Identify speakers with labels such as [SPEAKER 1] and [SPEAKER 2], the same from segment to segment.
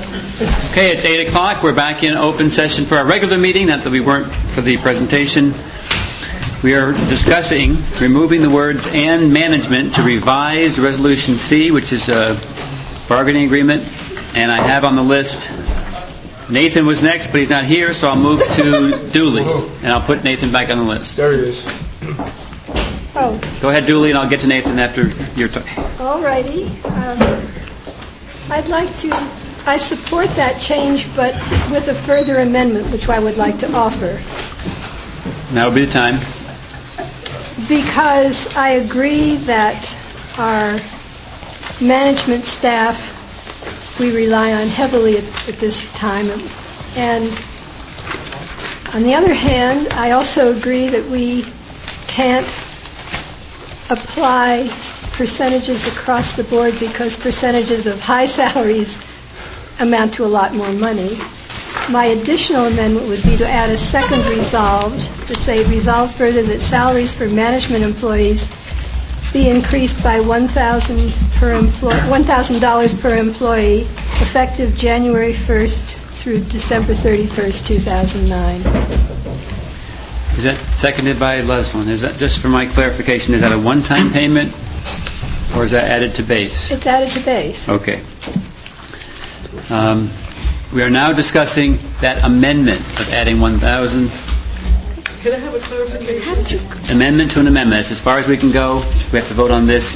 [SPEAKER 1] Okay, it's 8 o'clock. We're back in open session for our regular meeting, not that we weren't for the presentation. We are discussing removing the words "and management" to revised Resolution C, which is a bargaining agreement. And I have on the list, Nathan was next, but he's not here, so I'll move to Dooley. And I'll put Nathan back on the list.
[SPEAKER 2] There he is.
[SPEAKER 3] Oh.
[SPEAKER 1] Go ahead, Dooley, and I'll get to Nathan after your turn.
[SPEAKER 3] All righty. I support that change, but with a further amendment, which I would like to offer.
[SPEAKER 1] Now would be the time.
[SPEAKER 3] Because I agree that our management staff, we rely on heavily at this time. And on the other hand, I also agree that we can't apply percentages across the board because percentages of high salaries amount to a lot more money. My additional amendment would be to add a second resolve to say, resolve further that salaries for management employees be increased by $1,000 per employee effective January 1st through December 31st, 2009.
[SPEAKER 1] Is that seconded by Leslin? Is that, just for my clarification, is that a one-time payment or is that added to base?
[SPEAKER 3] It's added to base.
[SPEAKER 1] Okay. We are now discussing that amendment of adding 1,000.
[SPEAKER 2] Can I have a clarification?
[SPEAKER 1] Amendment to an amendment. That's as far as we can go. We have to vote on this.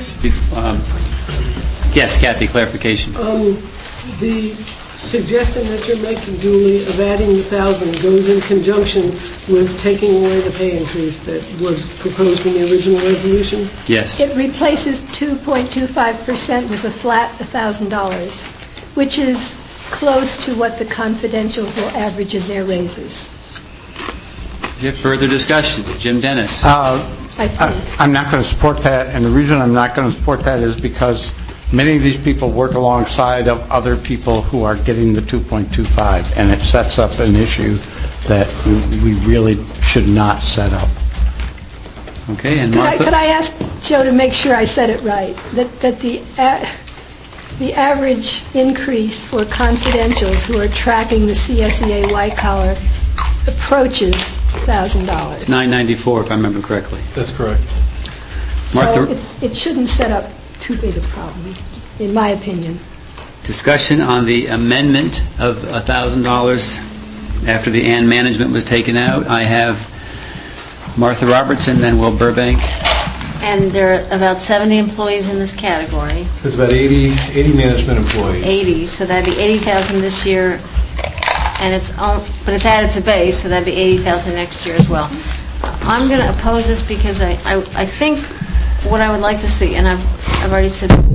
[SPEAKER 1] Yes, Kathy, clarification.
[SPEAKER 2] The suggestion that you're making, Dooley, of adding 1,000 goes in conjunction with taking away the pay increase that was proposed in the original resolution?
[SPEAKER 1] Yes.
[SPEAKER 3] It replaces 2.25% with a flat $1,000, which is close to what the confidentials will average in their raises.
[SPEAKER 1] Is there further discussion? Jim Dennis.
[SPEAKER 4] I'm not going to support that, and the reason I'm not going to support that is because many of these people work alongside of other people who are getting the 2.25, and it sets up an issue that we really should not set up.
[SPEAKER 1] Okay, and Martha?
[SPEAKER 3] Could I ask Joe to make sure I said it right? That the average increase for confidentials who are tracking the CSEA white collar approaches $1,000.
[SPEAKER 1] It's $994, if I remember correctly.
[SPEAKER 2] That's correct.
[SPEAKER 1] Martha?
[SPEAKER 3] So it shouldn't set up too big a problem, in my opinion.
[SPEAKER 1] Discussion on the amendment of $1,000 after the "and management" was taken out. I have Martha Robertson, then Will Burbank.
[SPEAKER 5] And there are about 70 employees in this category.
[SPEAKER 6] There's about 80 management employees.
[SPEAKER 5] 80, so that'd be 80,000 this year, and but it's added to base, so that'd be 80,000 next year as well. I'm going to oppose this because I think what I would like to see, and I've already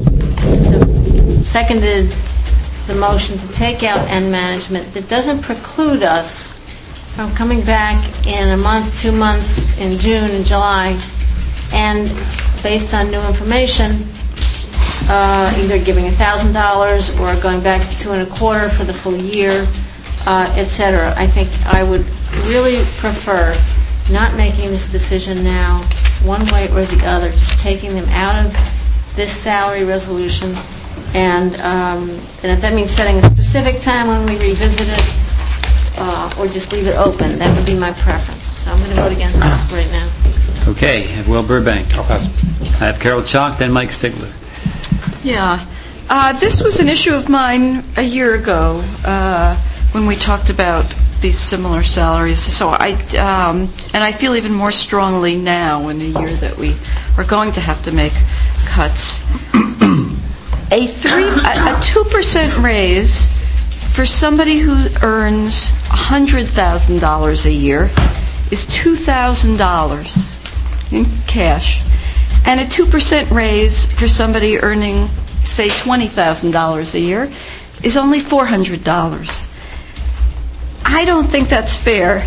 [SPEAKER 5] seconded the motion to take out "and management." That doesn't preclude us from coming back in a month, 2 months, in June and July, and based on new information, either giving $1,000 or going back to 2.25 for the full year, etc. I think I would really prefer not making this decision now, one way or the other, just taking them out of this salary resolution, and if that means setting a specific time when we revisit it, or just leave it open, that would be my preference. So I'm going to vote against this right now.
[SPEAKER 1] Okay, I have Will Burbank.
[SPEAKER 6] I'll pass.
[SPEAKER 1] I have Carol Chalk, then Mike Stigler.
[SPEAKER 7] Yeah. This was an issue of mine a year ago when we talked about these similar salaries. So I feel even more strongly now in a year that we are going to have to make cuts. A 2% raise for somebody who earns $100,000 a year is $2,000 in cash, and a 2% raise for somebody earning, say, $20,000 a year is only $400. I don't think that's fair,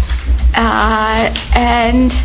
[SPEAKER 7] and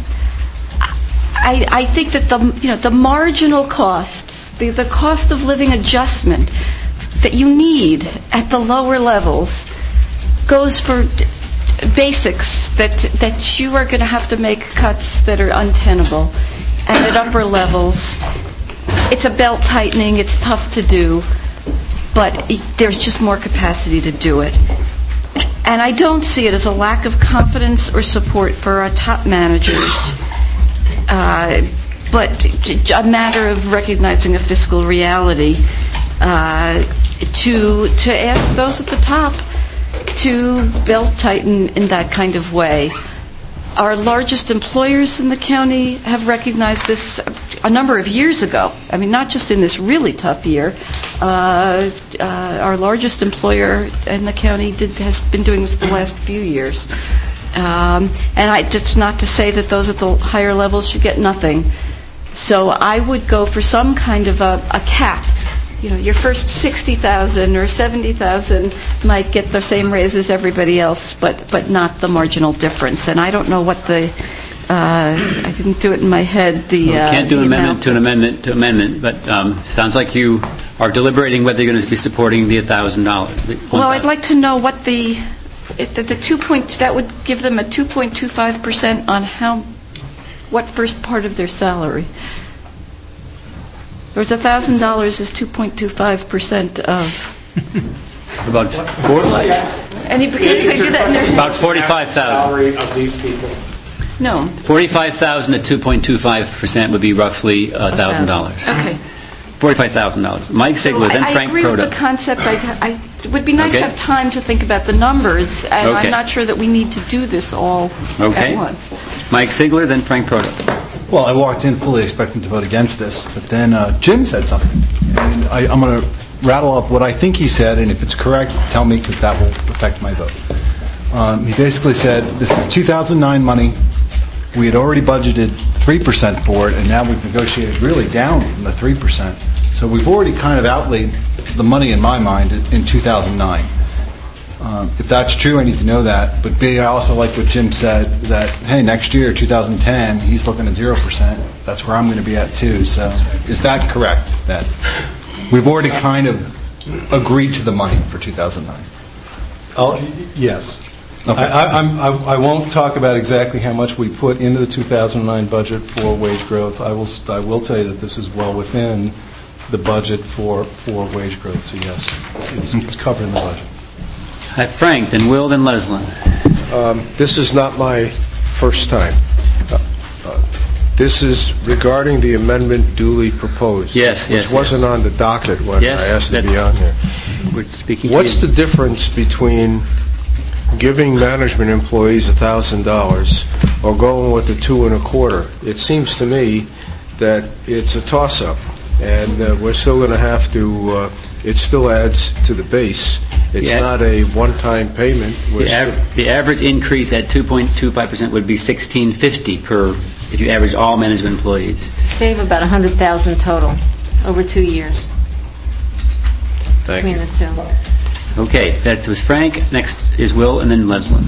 [SPEAKER 7] I think that the marginal costs, the cost of living adjustment that you need at the lower levels goes for basics that you are going to have to make cuts that are untenable, and at upper levels it's a belt tightening, it's tough to do, but there's just more capacity to do it. And I don't see it as a lack of confidence or support for our top managers, but a matter of recognizing a fiscal reality to ask those at the top to belt-tighten in that kind of way. Our largest employers in the county have recognized this a number of years ago. I mean, not just in this really tough year. Our largest employer in the county has been doing this the last few years. And it's not to say that those at the higher levels should get nothing. So I would go for some kind of a cap. You know, your first 60,000 or 70,000 might get the same raise as everybody else, but not the marginal difference. And I don't know what I didn't do it in my head.
[SPEAKER 1] We can't do an amendment to an amendment to amendment, but sounds like you are deliberating whether you're going to be supporting the $1,000.
[SPEAKER 7] Well, I'd like to know what the 2 point, that would give them a 2.25% on what first part of their salary. Whereas $1,000 is 2.25% of
[SPEAKER 1] about
[SPEAKER 7] anybody do that in their head?
[SPEAKER 1] about 45,000.
[SPEAKER 4] Salary of these people.
[SPEAKER 7] No.
[SPEAKER 1] 45,000 at 2.25% would be roughly $1,000.
[SPEAKER 7] Okay.
[SPEAKER 1] $45,000. Mike Sigler, then Frank
[SPEAKER 7] I agree
[SPEAKER 1] Proto.
[SPEAKER 7] with the concept. It would be nice to have time to think about the numbers, and
[SPEAKER 1] Okay.
[SPEAKER 7] I'm not sure that we need to do this all
[SPEAKER 1] Okay.
[SPEAKER 7] at once.
[SPEAKER 1] Mike Sigler, then Frank Proto.
[SPEAKER 8] Well, I walked in fully expecting to vote against this, but then Jim said something. And I'm going to rattle up what I think he said, and if it's correct, tell me, because that will affect my vote. He basically said, this is 2009 money. We had already budgeted 3% for it, and now we've negotiated really down from the 3%. So we've already kind of outlaid the money, in my mind, in 2009. If that's true, I need to know that. But B, I also like what Jim said, that, hey, next year, 2010, he's looking at 0%. That's where I'm going to be at, too. So is that correct, that we've already kind of agreed to the money for 2009?
[SPEAKER 6] Yes.
[SPEAKER 8] Okay.
[SPEAKER 6] I won't talk about exactly how much we put into the 2009 budget for wage growth. I will tell you that this is well within the budget for wage growth. So yes, it's covered in the budget.
[SPEAKER 1] Hi, Frank, then Will, then Leslin.
[SPEAKER 9] This is not my first time. This is regarding the amendment duly proposed, which wasn't on the docket when I asked to be on here.
[SPEAKER 1] We're speaking.
[SPEAKER 9] What's the difference between giving management employees $1,000 or going with the 2.25? It seems to me that it's a toss-up, and we're still going to have to. It still adds to the base. It's not a one-time payment.
[SPEAKER 1] The average increase at 2.25% would be $1,650 per, if you average all management employees.
[SPEAKER 5] Save about $100,000 total over 2 years between the two.
[SPEAKER 1] Okay, that was Frank. Next is Will, and then Leslin.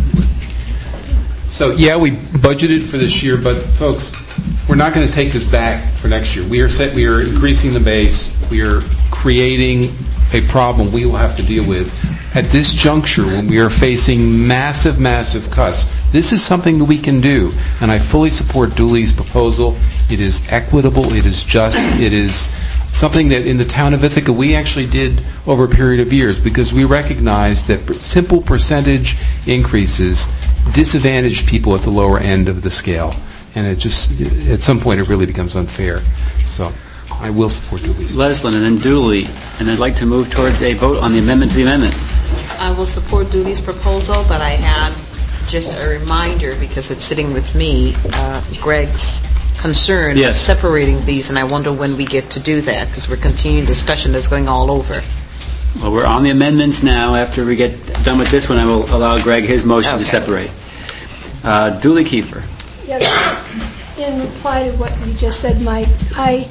[SPEAKER 10] So, yeah, we budgeted for this year, but folks, we're not going to take this back for next year. We are increasing the base. We are creating a problem we will have to deal with. At this juncture, when we are facing massive, massive cuts, this is something that we can do. And I fully support Dooley's proposal. It is equitable. It is just. It is something that in the town of Ithaca we actually did over a period of years, because we recognized that simple percentage increases disadvantage people at the lower end of the scale. And it just, at some point, it really becomes unfair. So I will support Dooley's.
[SPEAKER 1] Leslin, and then Dooley. And I'd like to move towards a vote on the amendment to the amendment.
[SPEAKER 11] I will support Dooley's proposal, but I had just a reminder, because it's sitting with me, Greg's concern of separating these, and I wonder when we get to do that, because we're continuing discussion that's going all over.
[SPEAKER 1] Well, we're on the amendments now. After we get done with this one, I will allow Greg his motion to separate. Dooley Kiefer.
[SPEAKER 3] Yes. In reply to what you just said, Mike, I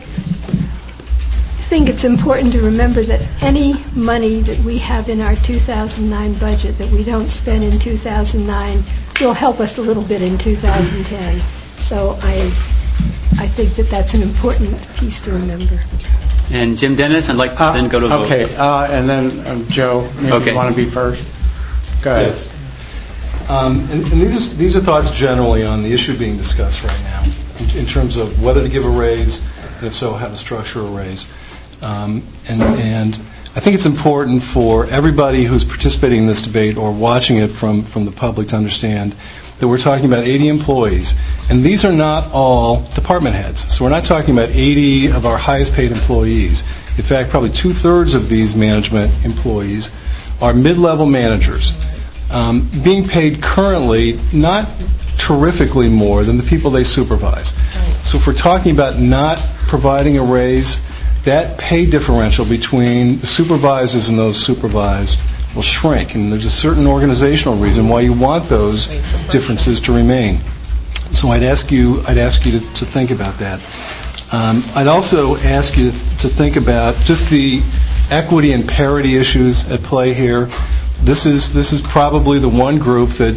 [SPEAKER 3] think it's important to remember that any money that we have in our 2009 budget that we don't spend in 2009 will help us a little bit in 2010. So I think that that's an important piece to remember.
[SPEAKER 1] And Jim Dennis, I'd like to then go to vote.
[SPEAKER 4] Okay, and then Joe, maybe you want to be first? Go ahead.
[SPEAKER 6] Yes. And these are thoughts generally on the issue being discussed right now, in terms of whether to give a raise, and if so, how to structure a raise. And I think it's important for everybody who's participating in this debate or watching it from the public to understand that we're talking about 80 employees, and these are not all department heads. So we're not talking about 80 of our highest paid employees. In fact, probably 2/3 of these management employees are mid-level managers, being paid currently not terrifically more than the people they supervise. So if we're talking about not providing a raise, that pay differential between the supervisors and those supervised will shrink, and there's a certain organizational reason why you want those differences to remain. So I'd ask you to think about that. I'd also ask you to think about just the equity and parity issues at play here. This is probably the one group that,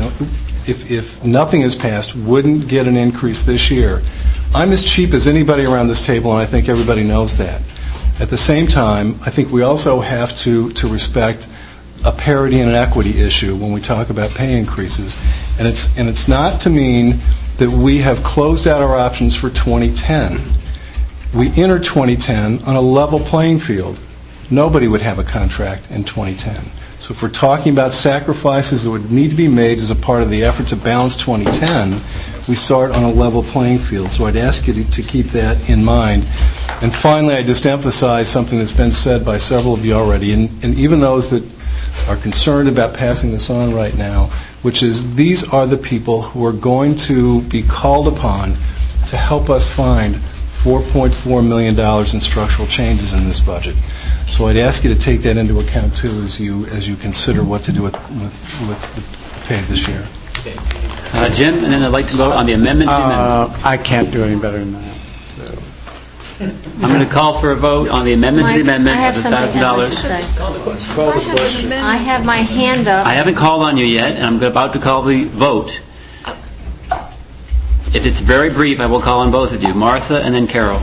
[SPEAKER 6] if nothing is passed, wouldn't get an increase this year. I'm as cheap as anybody around this table, and I think everybody knows that. At the same time, I think we also have to respect a parity and an equity issue when we talk about pay increases. And it's not to mean that we have closed out our options for 2010. We entered 2010 on a level playing field. Nobody would have a contract in 2010. So if we're talking about sacrifices that would need to be made as a part of the effort to balance 2010, we start on a level playing field. So I'd ask you to keep that in mind. And finally, I just emphasize something that's been said by several of you already, and even those that are concerned about passing this on right now, which is these are the people who are going to be called upon to help us find $4.4 million in structural changes in this budget. So I'd ask you to take that into account too as you consider what to do with the pay this year.
[SPEAKER 1] Jim, and then I'd like to vote on the amendment to the amendment.
[SPEAKER 4] I can't do any better than that.
[SPEAKER 1] I'm going to call for a vote on the amendment to the amendment of $1,000.
[SPEAKER 9] Call the question.
[SPEAKER 5] I have my hand up.
[SPEAKER 1] I haven't called on you yet, and I'm about to call the vote. If it's very brief, I will call on both of you, Martha and then Carol.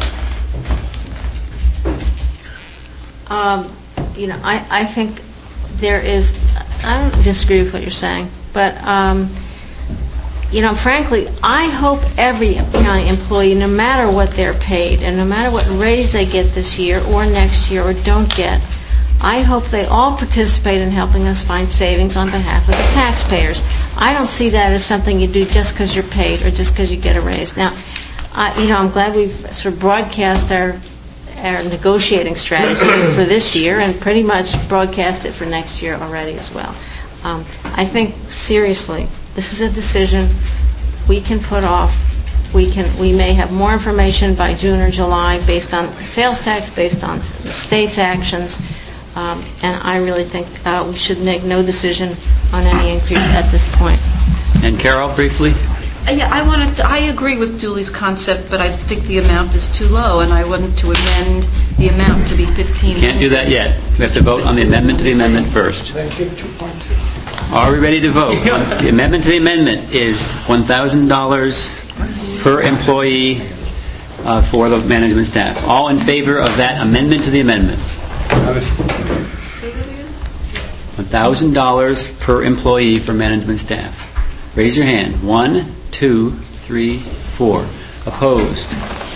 [SPEAKER 5] I think there is, I don't disagree with what you're saying, but, frankly, I hope every county employee, no matter what they're paid and no matter what raise they get this year or next year or don't get, I hope they all participate in helping us find savings on behalf of the taxpayers. I don't see that as something you do just because you're paid or just because you get a raise. Now, I'm glad we've sort of broadcast our negotiating strategy for this year and pretty much broadcast it for next year already as well. I think, seriously, this is a decision we can put off. We may have more information by June or July based on sales tax, based on the state's actions, and I really think we should make no decision on any increase at this point.
[SPEAKER 1] And Carol, briefly?
[SPEAKER 7] Yeah, I agree with Julie's concept, but I think the amount is too low, and I wanted to amend the amount to be $1,500.
[SPEAKER 1] Can't do that yet. We have to vote on the amendment to the amendment first. Are we ready to vote? The amendment to the amendment is $1,000 per employee for the management staff. All in favor of that amendment to the amendment? $1,000 per employee for management staff. Raise your hand. 1, 2, 3, 4. Opposed?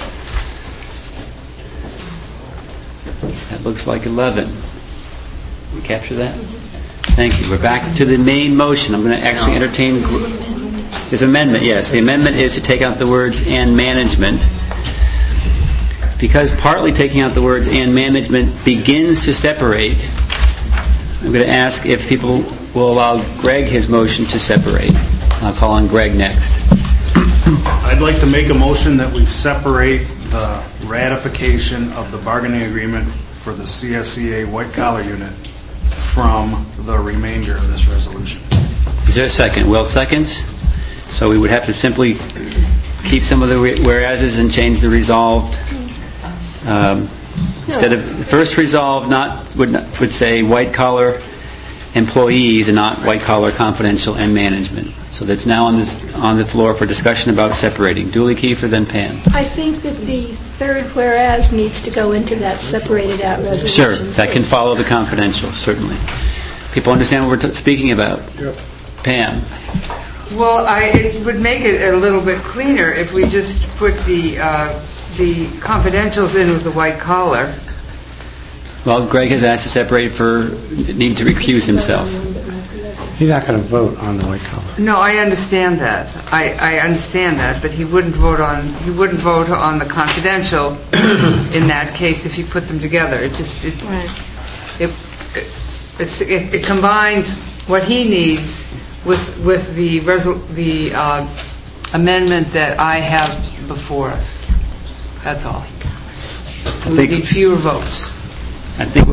[SPEAKER 1] That looks like 11. We capture that? Thank you. We're back to the main motion. I'm going to actually entertain... There's amendment, yes. The amendment is to take out the words "and management." Because partly taking out the words "and management" begins to separate, I'm going to ask if people will allow Greg his motion to separate. I'll call on Greg next.
[SPEAKER 12] I'd like to make a motion that we separate the ratification of the bargaining agreement for the CSEA white-collar unit from the remainder of this resolution.
[SPEAKER 1] Is there a second? Will seconds. So we would have to simply keep some of the whereases and change the resolved. Instead of the first resolved, would say white-collar employees and not white-collar confidential and management. So that's now on the floor for discussion about separating. Julie Kiefer, then Pam.
[SPEAKER 3] I think that the third whereas needs to go into that separated out resolution.
[SPEAKER 1] Sure, that can follow the confidential, certainly. People understand what we're speaking about.
[SPEAKER 13] Yep.
[SPEAKER 1] Pam.
[SPEAKER 13] Well, it would make it a little bit cleaner if we just put the confidentials in with the white collar,
[SPEAKER 1] Well, Greg has asked to separate for need to recuse himself.
[SPEAKER 4] He's not going to vote on the white collar.
[SPEAKER 13] No, I understand that. I understand that, but he wouldn't vote on the confidential in that case if you put them together. It combines what he needs with the amendment that I have before us. That's all. We need fewer votes.
[SPEAKER 1] I think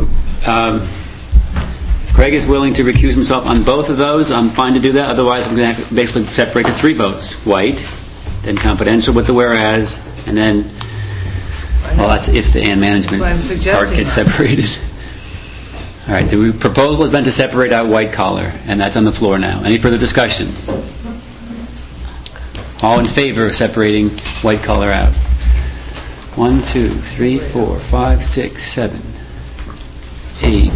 [SPEAKER 1] Greg is willing to recuse himself on both of those. I'm fine to do that. Otherwise, I'm going to basically separate the 3 votes. White, then confidential with the whereas, and then, well, that's if the and management part gets separated. All right, the proposal has been to separate out white collar, and that's on the floor now. Any further discussion? All in favor of separating white collar out? 1, 2, 3, 4, 5, 6, 7, 8.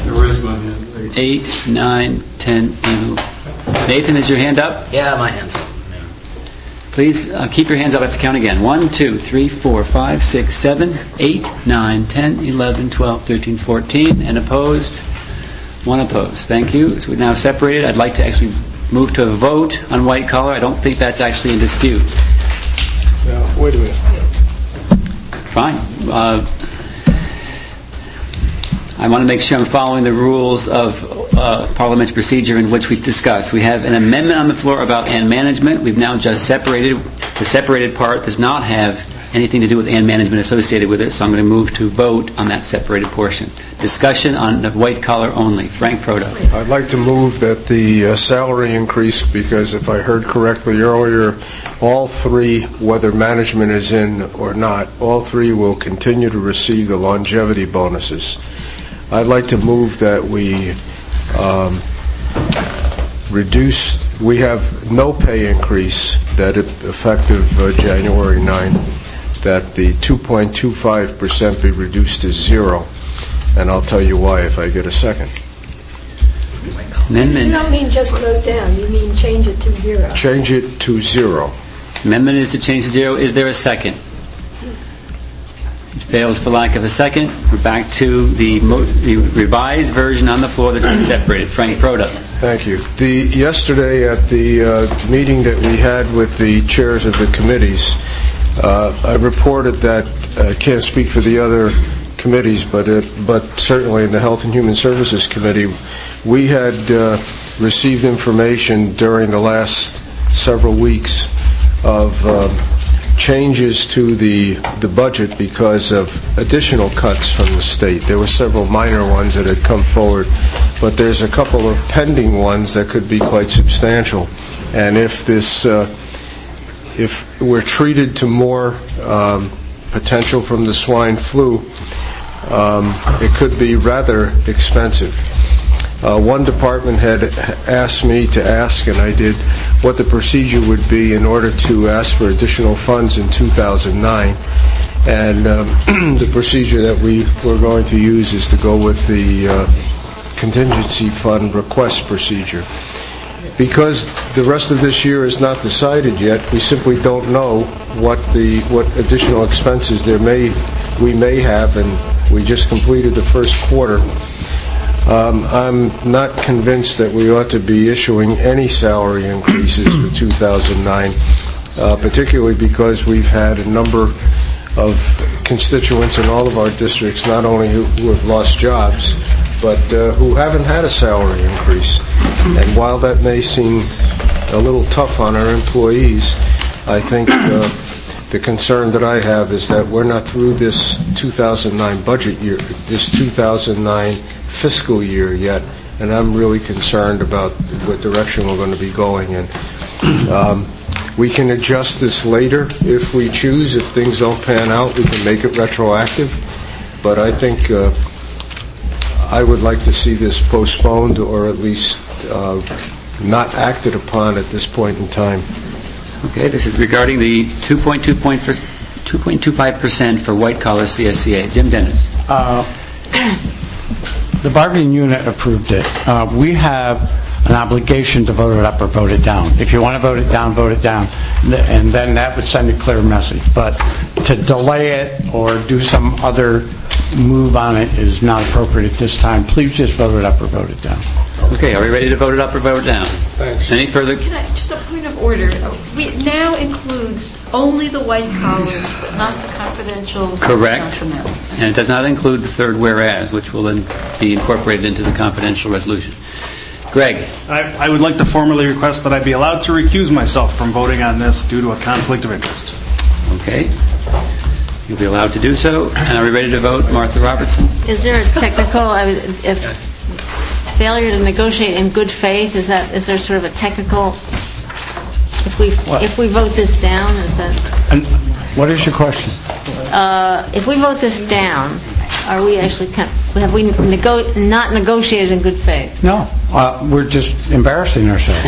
[SPEAKER 1] 8, 9, 10, 11. Nathan, is your hand up?
[SPEAKER 14] Yeah, my hand's up.
[SPEAKER 1] Please keep your hands up. I have to count again. 1, 2, 3, 4, 5, 6, 7, 8, 9, 10, 11, 12, 13, 14. And opposed? 1 opposed. Thank you. So we're now separated. I'd like to actually move to a vote on white collar. I don't think that's actually in dispute.
[SPEAKER 9] Now, wait a minute.
[SPEAKER 1] Fine. I want to make sure I'm following the rules of parliamentary procedure in which we've discussed. We have an amendment on the floor about and management. We've now just separated. The separated part does not have anything to do with and management associated with it, so I'm going to move to vote on that separated portion. Discussion on the white collar only. Frank Proto.
[SPEAKER 9] I'd like to move that the salary increase, because if I heard correctly earlier, all 3, whether management is in or not, all 3 will continue to receive the longevity bonuses. I'd like to move that we we have no pay increase, that effective January 9, that the 2.25% be reduced to 0. And I'll tell you why if I get a second.
[SPEAKER 1] Amendment.
[SPEAKER 3] You don't mean just vote down, you mean change it to 0.
[SPEAKER 9] Change it to 0.
[SPEAKER 1] Amendment is to change to 0. Is there a second? It fails for lack of a second. We're back to the revised version on the floor that's been separated. Frank Proto.
[SPEAKER 9] Thank you. Yesterday at the meeting that we had with the chairs of the committees, I reported that, I can't speak for the other committees, but certainly in the Health and Human Services Committee, we had received information during the last several weeks of changes to the budget because of additional cuts from the state. There were several minor ones that had come forward, but there's a couple of pending ones that could be quite substantial. And if we're treated to more potential from the swine flu, it could be rather expensive. One department had asked me to ask, and I did, what the procedure would be in order to ask for additional funds in 2009. And the procedure that we were going to use is to go with the contingency fund request procedure. Because the rest of this year is not decided yet, we simply don't know what additional expenses we may have, and we just completed the first quarter. I'm not convinced that we ought to be issuing any salary increases for 2009, particularly because we've had a number of constituents in all of our districts, not only who have lost jobs, but who haven't had a salary increase. And while that may seem a little tough on our employees, I think the concern that I have is that we're not through this 2009 budget year, this 2009 fiscal year yet, and I'm really concerned about what direction we're going to be going in. We can adjust this later if we choose. If things don't pan out, we can make it retroactive. But I think I would like to see this postponed or at least not acted upon at this point in time.
[SPEAKER 1] Okay, this is regarding the 2.25% for white-collar CSCA. Jim Dennis.
[SPEAKER 4] The bargaining unit approved it. We have an obligation to vote it up or vote it down. If you want to vote it down, and then that would send a clear message. But to delay it or do some other move on it is not appropriate at this time. Please just vote it up or vote it down.
[SPEAKER 1] Okay, are we ready to vote it up or vote it down?
[SPEAKER 9] Thanks.
[SPEAKER 1] Any further?
[SPEAKER 7] Can I, just a point of order. It now includes only the white collars, but not the confidentials.
[SPEAKER 1] Correct. And it does not include the third whereas, which will then be incorporated into the confidential resolution. Greg?
[SPEAKER 12] I would like to formally request that I be allowed to recuse myself from voting on this due to a conflict of interest.
[SPEAKER 1] Okay. You'll be allowed to do so. And are we ready to vote? Martha Robertson?
[SPEAKER 5] Is there a technical, if failure to negotiate in good faith, is there sort of a technical, if we vote this down, is that?
[SPEAKER 4] And what is your question?
[SPEAKER 5] If we vote this down, are we actually, have we not negotiated in good faith?
[SPEAKER 4] No. We're just embarrassing ourselves.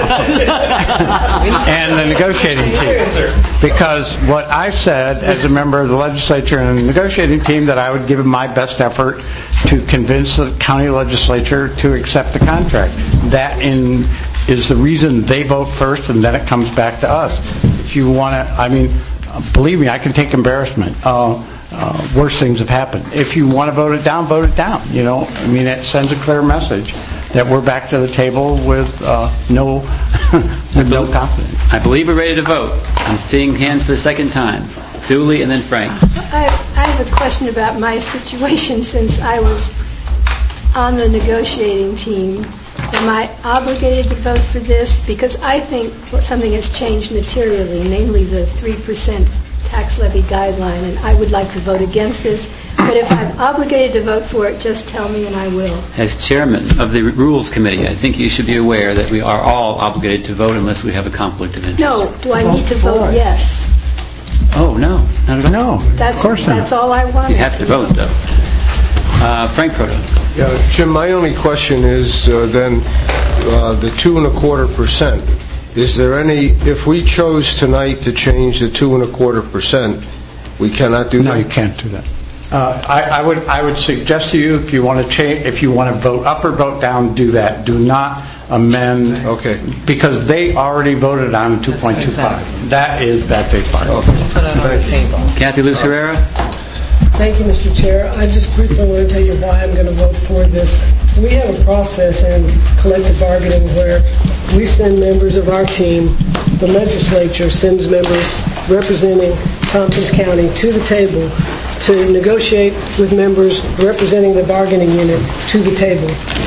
[SPEAKER 4] And the negotiating team. Because what I said as a member of the legislature and the negotiating team, that I would give my best effort to convince the county legislature to accept the contract. That is the reason they vote first, and then it comes back to us. If you want to, believe me, I can take embarrassment. Worse things have happened. If you want to vote it down, vote it down. It sends a clear message that we're back to the table with no confidence.
[SPEAKER 1] I believe we're ready to vote. I'm seeing hands for the second time. Dooley and then Frank.
[SPEAKER 3] I have a question about my situation since I was on the negotiating team. Am I obligated to vote for this? Because I think something has changed materially, namely the 3% tax levy guideline, and I would like to vote against this. But if I'm obligated to vote for it, just tell me and I will.
[SPEAKER 1] As chairman of the Rules Committee, I think you should be aware that we are all obligated to vote unless we have a conflict of interest.
[SPEAKER 3] No. Do I need to vote yes?
[SPEAKER 1] Oh, no. Not at all.
[SPEAKER 4] No, of course not.
[SPEAKER 3] That's all I wanted.
[SPEAKER 1] You have to vote, though. Frank Proto.
[SPEAKER 9] Yeah, Jim, my only question is then the 2.25%. Is there any, if we chose tonight to change the 2.25%, we cannot do that?
[SPEAKER 4] No, you can't do that. I would suggest to you, if you want to change, if you want to vote up or vote down, do that. Do not amend.
[SPEAKER 9] Okay.
[SPEAKER 4] Because they already voted on 2.25. That is bad faith bargaining.
[SPEAKER 11] Put it on the table.
[SPEAKER 1] Kathy Luz Herrera.
[SPEAKER 2] Thank you, Mr. Chair. I just briefly want to tell you why I'm going to vote for this. We have a process in collective bargaining where we send members of our team, the legislature sends members representing Tompkins County to the table to negotiate with members representing the bargaining unit to the table.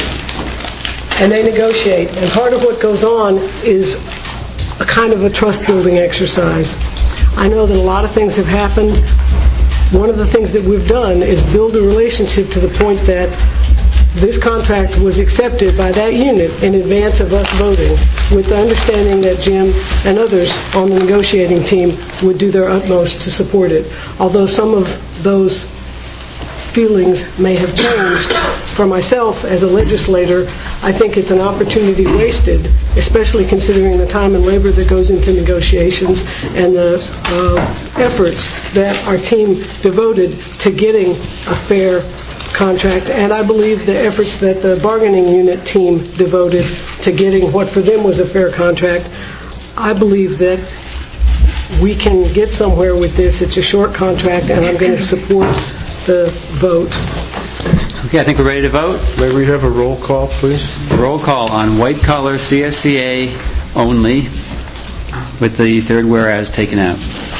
[SPEAKER 2] And they negotiate. And part of what goes on is a kind of a trust-building exercise. I know that a lot of things have happened. One of the things that we've done is build a relationship to the point that this contract was accepted by that unit in advance of us voting, with the understanding that Jim and others on the negotiating team would do their utmost to support it. Although some of those feelings may have changed, for myself as a legislator, I think it's an opportunity wasted, especially considering the time and labor that goes into negotiations and the efforts that our team devoted to getting a fair contract, and I believe the efforts that the bargaining unit team devoted to getting what for them was a fair contract. I believe that we can get somewhere with this. It's a short contract, and I'm going to support the vote.
[SPEAKER 1] Okay, I think we're ready to vote.
[SPEAKER 9] May we have a roll call, please?
[SPEAKER 1] Roll call on white-collar CSCA only, with the third whereas taken out.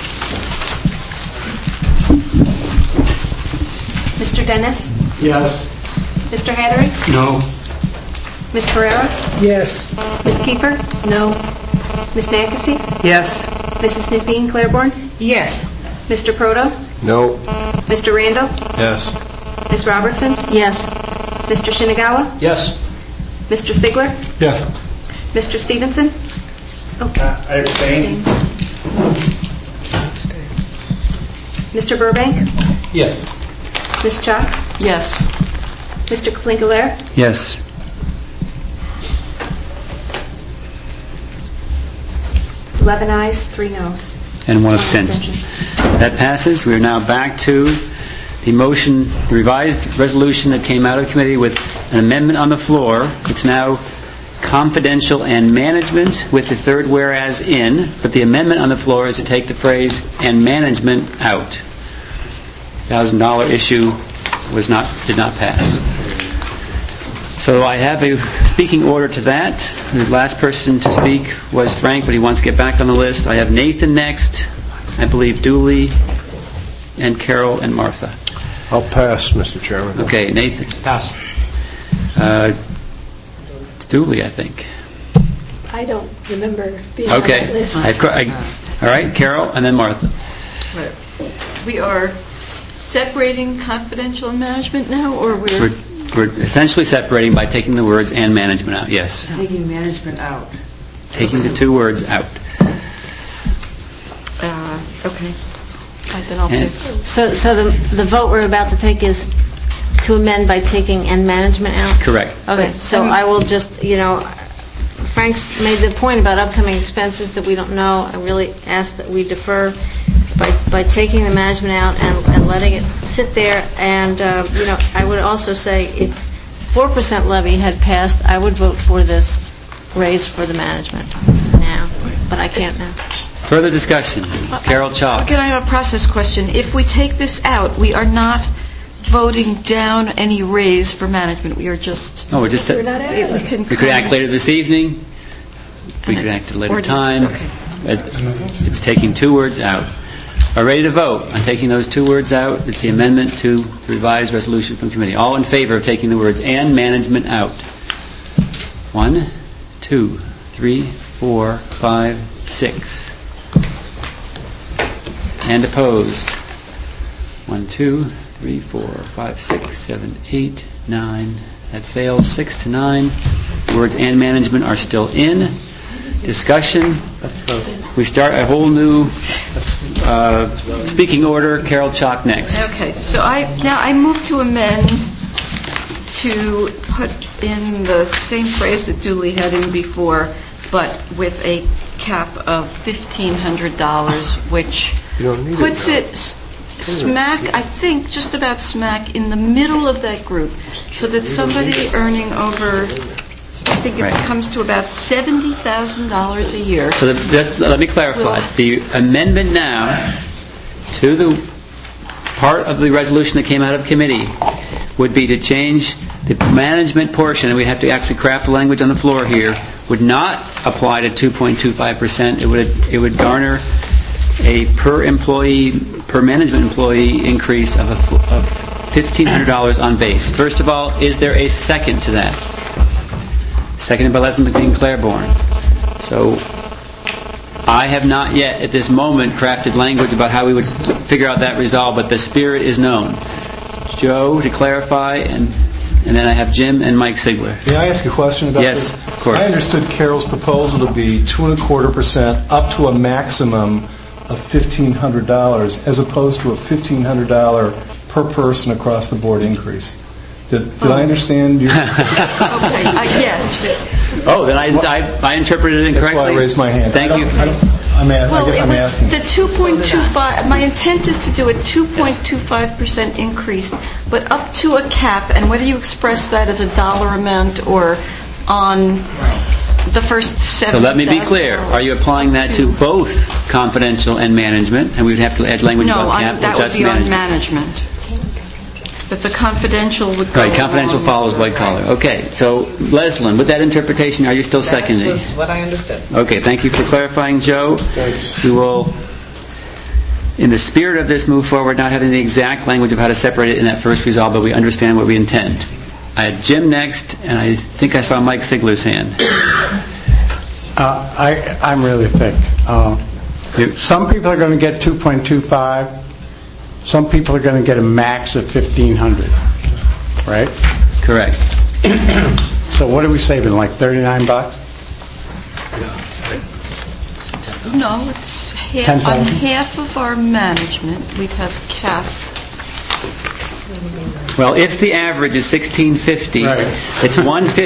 [SPEAKER 14] Mr. Dennis?
[SPEAKER 4] Yes.
[SPEAKER 14] Mr. Hattery?
[SPEAKER 4] No.
[SPEAKER 14] Ms. Ferrera?
[SPEAKER 2] Yes.
[SPEAKER 14] Ms. Kiefer?
[SPEAKER 3] No.
[SPEAKER 14] Ms. Mackesy?
[SPEAKER 13] Yes.
[SPEAKER 14] Mrs. Naveen Claiborne?
[SPEAKER 11] Yes.
[SPEAKER 14] Mr. Proto?
[SPEAKER 9] No.
[SPEAKER 14] Mr. Randall?
[SPEAKER 6] Yes.
[SPEAKER 14] Ms. Robertson?
[SPEAKER 5] Yes.
[SPEAKER 14] Mr. Shinagawa?
[SPEAKER 6] Yes.
[SPEAKER 14] Mr. Sigler?
[SPEAKER 6] Yes.
[SPEAKER 14] Mr. Stevenson?
[SPEAKER 12] I abstain.
[SPEAKER 14] Mr. Burbank?
[SPEAKER 6] Yes.
[SPEAKER 14] Ms. Chuck?
[SPEAKER 7] Yes.
[SPEAKER 14] Mr. Kaplinkalair?
[SPEAKER 1] Yes.
[SPEAKER 14] Eleven ayes, 3 noes.
[SPEAKER 1] And one abstention. That passes. We are now back to the motion, the revised resolution that came out of committee with an amendment on the floor. It's now confidential and management with the third whereas in, but the amendment on the floor is to take the phrase "and management" out. $1,000 issue did not pass. So I have a speaking order to that. The last person to speak was Frank, but he wants to get back on the list. I have Nathan next, I believe Dooley, and Carol and Martha.
[SPEAKER 9] I'll pass, Mr. Chairman.
[SPEAKER 1] Okay, Nathan.
[SPEAKER 4] Pass.
[SPEAKER 1] It's Dooley, I think.
[SPEAKER 3] I don't remember being on that list.
[SPEAKER 1] All right, Carol, and then Martha.
[SPEAKER 7] Right. We are separating confidential and management now, or
[SPEAKER 1] We're essentially separating by taking the words "and management" out. Yes.
[SPEAKER 13] Taking management out.
[SPEAKER 1] Taking the two words out.
[SPEAKER 7] Okay. Then I'll pick.
[SPEAKER 5] So the vote we're about to take is to amend by taking "and management" out?
[SPEAKER 1] Correct.
[SPEAKER 5] Okay, so I will just, Frank's made the point about upcoming expenses that we don't know. I really ask that we defer by taking the management out and letting it sit there. And, I would also say if 4% levy had passed, I would vote for this raise for the management now, but I can't now.
[SPEAKER 1] Further discussion. Carol Chalk.
[SPEAKER 7] Can I have a process question? If we take this out, we are not voting down any raise for management. We are just...
[SPEAKER 1] No, we're just... We could act later this evening. We could act at a later time.
[SPEAKER 7] Okay.
[SPEAKER 1] It's taking two words out. Are ready to vote on taking those two words out? It's the amendment to the revised resolution from committee. All in favor of taking the words "and management" out? 1, 2, 3, 4, 5, 6. And opposed? 1, 2, 3, 4, 5, 6, 7, 8, 9. That fails. 6 to 9. The words "and management" are still in. Discussion. We start a whole new speaking order. Carol Chalk next.
[SPEAKER 7] Okay, so I move to amend to put in the same phrase that Dooley had in before, but with a cap of $1,500, which puts it smack, I think, just about smack in the middle of that group, so that somebody earning over, I think it comes to about $70,000 a year.
[SPEAKER 1] So let me clarify. The amendment now to the part of the resolution that came out of committee would be to change the management portion, and we have to actually craft the language on the floor here, would not apply to 2.25%. It would garner a per management employee increase of $1,500 on base. First of all, is there a second to that? Seconded by Leslie McLean Claiborne. So I have not yet at this moment crafted language about how we would figure out that resolve, but the spirit is known. Joe to clarify, and then I have Jim and Mike Sigler.
[SPEAKER 6] May I ask a question about this?
[SPEAKER 1] Yes, of course.
[SPEAKER 6] I understood Carol's proposal to be 2.25% up to a maximum of $1,500 as opposed to a $1,500 per person across the board increase. Did I understand you?
[SPEAKER 7] Okay, yes.
[SPEAKER 1] Oh, then I interpreted it incorrectly.
[SPEAKER 6] That's why I raised my hand.
[SPEAKER 1] Thank you.
[SPEAKER 6] I guess I'm asking.
[SPEAKER 7] The 2.25, my intent is to do a 2.25% increase, but up to a cap, and whether you express that as a dollar amount or on the first $7,000.
[SPEAKER 1] So let me be clear. Are you applying that to both confidential and management? And we would have to add language about cap or
[SPEAKER 7] that would
[SPEAKER 1] just
[SPEAKER 7] be
[SPEAKER 1] management?
[SPEAKER 7] on management. But the confidential would go
[SPEAKER 1] Right, confidential follows white collar. Okay, so Leslyn, with that interpretation, are you still seconding?
[SPEAKER 11] That was what I understood.
[SPEAKER 1] Okay, thank you for clarifying, Joe.
[SPEAKER 9] Thanks.
[SPEAKER 1] We will, in the spirit of this, move forward, not having the exact language of how to separate it in that first resolve, but we understand what we intend. I had Jim next, and I think I saw Mike Sigler's hand.
[SPEAKER 4] I'm really thick. Some people are going to get 2.25. Some people are going to get a max of $1,500, right?
[SPEAKER 1] Correct.
[SPEAKER 4] So what are we saving, like $39?
[SPEAKER 7] No, it's half, on half of our management, we'd have cap.
[SPEAKER 1] Well, if the average is $1,650, it's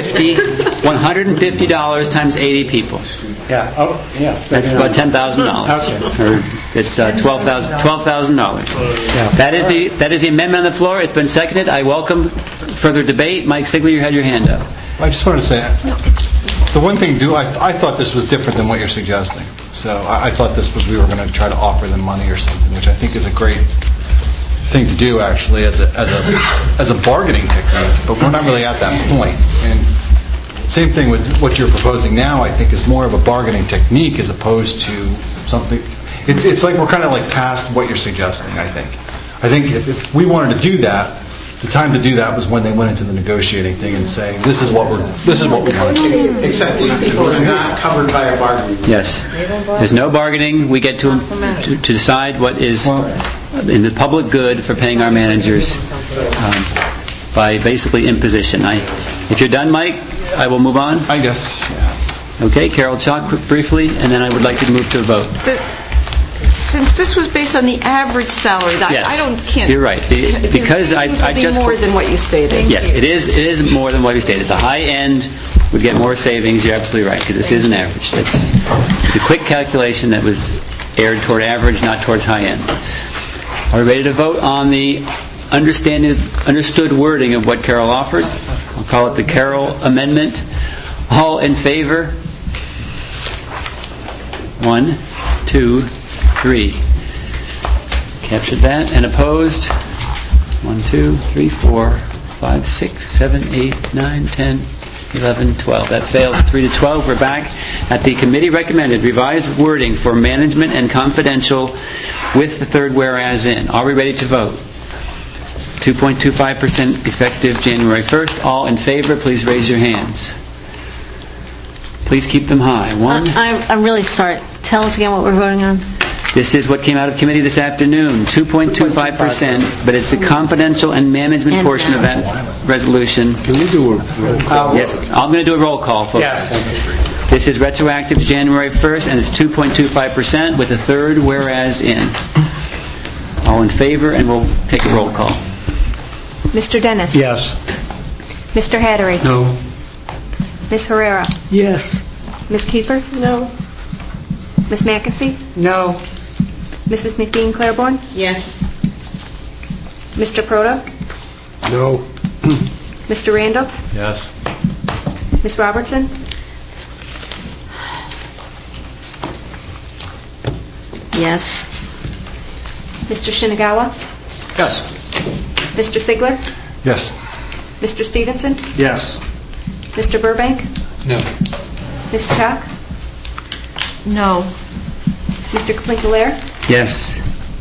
[SPEAKER 1] $150 times 80 people.
[SPEAKER 4] Yeah. Oh, yeah.
[SPEAKER 1] That's about $10,000.
[SPEAKER 4] Okay.
[SPEAKER 1] Or it's $12,000.
[SPEAKER 4] Yeah.
[SPEAKER 1] That is the amendment on the floor. It's been seconded. I welcome further debate. Mike Sigler, you had your hand up.
[SPEAKER 8] I just wanted to say, the one thing, I thought this was different than what you're suggesting. So I thought this was we were going to try to offer them money or something, which I think is a great thing to do, actually, as a bargaining technique, but we're not really at that point. And same thing with what you're proposing now, I think, is more of a bargaining technique as opposed to something. It's like we're kind of like past what you're suggesting, I think. I think if we wanted to do that, the time to do that was when they went into the negotiating thing and saying, this is what we want to do.
[SPEAKER 4] Except these people are not covered by a bargaining.
[SPEAKER 1] Yes. There's no bargaining. We get to decide what is in the public good for paying our managers by basically imposition. If you're done, Mike, I will move on.
[SPEAKER 8] I guess. Yeah.
[SPEAKER 1] Okay, Carol Chalk, briefly, and then I would like to move to a vote.
[SPEAKER 7] Since this was based on the average salary,
[SPEAKER 1] yes.
[SPEAKER 7] Can't.
[SPEAKER 1] You're right. Because I just
[SPEAKER 7] more than what you stated.
[SPEAKER 1] Yes, it is more than what you stated. The high end would get more savings. You're absolutely right, because this is an average. It's a quick calculation that was aired toward average, not towards high end. Are we ready to vote on the understood wording of what Carol offered? I'll call it the Carol Amendment. All in favor? 1, 2, 3. Captured that. And opposed? 1, 2, 3, 4, 5, 6, 7, 8, 9, 10, 11, 12. That fails 3-12. We're back at the committee recommended revised wording for management and confidential with the third whereas in. Are we ready to vote? 2.25% effective January 1st. All in favor, please raise your hands. Please keep them high.
[SPEAKER 5] I'm really sorry. Tell us again what we're voting on.
[SPEAKER 1] This is what came out of committee this afternoon, 2.25%, but it's the confidential and management portion of that resolution.
[SPEAKER 9] Can we do a roll call?
[SPEAKER 1] Yes, I'm going to do a roll call, folks.
[SPEAKER 4] Yes.
[SPEAKER 1] This is retroactive to January 1st, and it's 2.25% with a third whereas in. All in favor, and we'll take a roll call.
[SPEAKER 14] Mr. Dennis?
[SPEAKER 4] Yes.
[SPEAKER 14] Mr. Hattery?
[SPEAKER 10] No.
[SPEAKER 14] Ms. Herrera?
[SPEAKER 2] Yes.
[SPEAKER 14] Ms. Kiefer?
[SPEAKER 2] No.
[SPEAKER 14] Ms. Mackesy?
[SPEAKER 13] No.
[SPEAKER 14] Mrs. McBean Claiborne?
[SPEAKER 11] Yes.
[SPEAKER 14] Mr. Proto?
[SPEAKER 9] No.
[SPEAKER 14] Mr. Randall?
[SPEAKER 8] Yes.
[SPEAKER 14] Ms. Robertson?
[SPEAKER 5] Yes.
[SPEAKER 14] Mr. Shinagawa?
[SPEAKER 12] Yes.
[SPEAKER 14] Mr. Sigler?
[SPEAKER 8] Yes.
[SPEAKER 14] Mr. Stevenson?
[SPEAKER 12] Yes.
[SPEAKER 14] Mr. Burbank?
[SPEAKER 10] No.
[SPEAKER 14] Ms. Chalk?
[SPEAKER 7] No.
[SPEAKER 14] Mr. Klinkelaire?
[SPEAKER 1] Yes.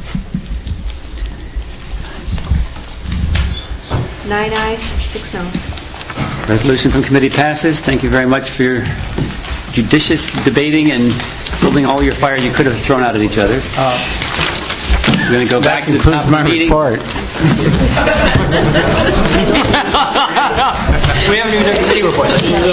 [SPEAKER 14] 9 ayes, 6 noes.
[SPEAKER 1] Resolution from committee passes. Thank you very much for your judicious debating and building all your fire you could have thrown out at each other. We're going to go back to the top of the meeting.
[SPEAKER 4] Report.
[SPEAKER 1] We haven't even done committee report.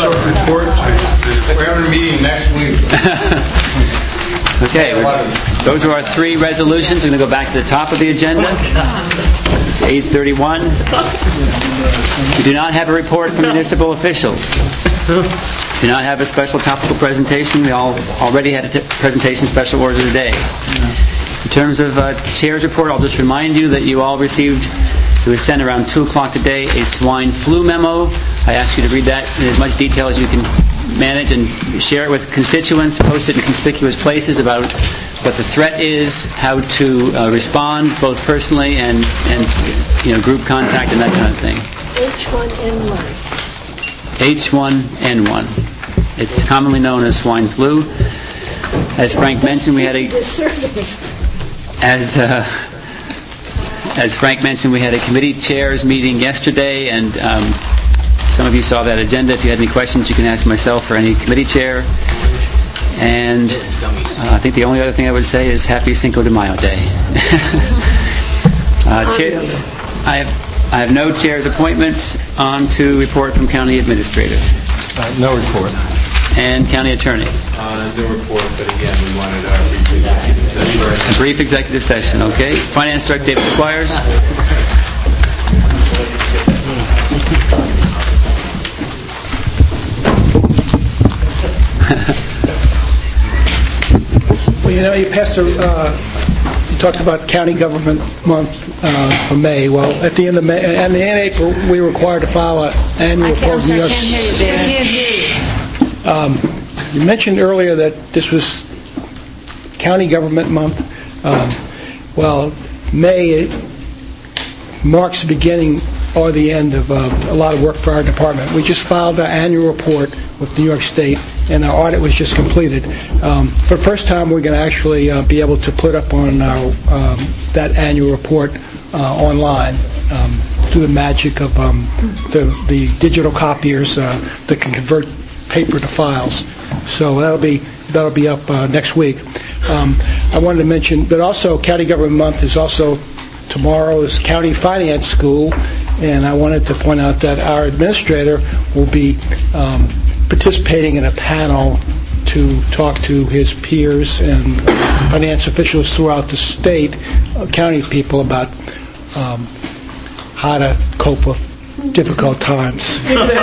[SPEAKER 4] We're having a meeting next week.
[SPEAKER 1] Okay, those are our 3 resolutions. We're going to go back to the top of the agenda. It's 8:31. We do not have a report from municipal officials. Do not have a special topical presentation. We already had a presentation special order today. In terms of chair's report, I'll just remind you that you all received, it was sent around 2 o'clock today, a swine flu memo. I ask you to read that in as much detail as you can manage and share it with constituents, post it in conspicuous places about what the threat is, how to respond, both personally and group contact and that kind of thing.
[SPEAKER 2] H1N1.
[SPEAKER 1] H1N1. It's commonly known as swine flu. As Frank mentioned, we had a Frank mentioned, we had a committee chairs meeting yesterday, and some of you saw that agenda. If you had any questions, you can ask myself or any committee chair. And I think the only other thing I would say is Happy Cinco de Mayo Day. I have no chair's appointments. On to report from County Administrator.
[SPEAKER 6] No report.
[SPEAKER 1] And County Attorney.
[SPEAKER 9] No report, but again, we wanted a brief executive session.
[SPEAKER 1] A brief executive session, okay. Finance Director David Squires.
[SPEAKER 15] Well, you passed you talked about County Government Month for May. Well, at the end of May, and in April, we were required to file an annual report.
[SPEAKER 5] I can't hear you.
[SPEAKER 15] You mentioned earlier that this was County Government Month. Well, May marks the beginning or the end of a lot of work for our department. We just filed our annual report with New York State, and our audit was just completed. For the first time, we're going to actually be able to put up on our that annual report online through the magic of the digital copiers that can convert paper to files. So that'll be up next week. I wanted to mention that also County Government Month is also tomorrow is County Finance School, and I wanted to point out that our administrator will be participating in a panel to talk to his peers and finance officials throughout the state, county people, about how to cope with difficult times.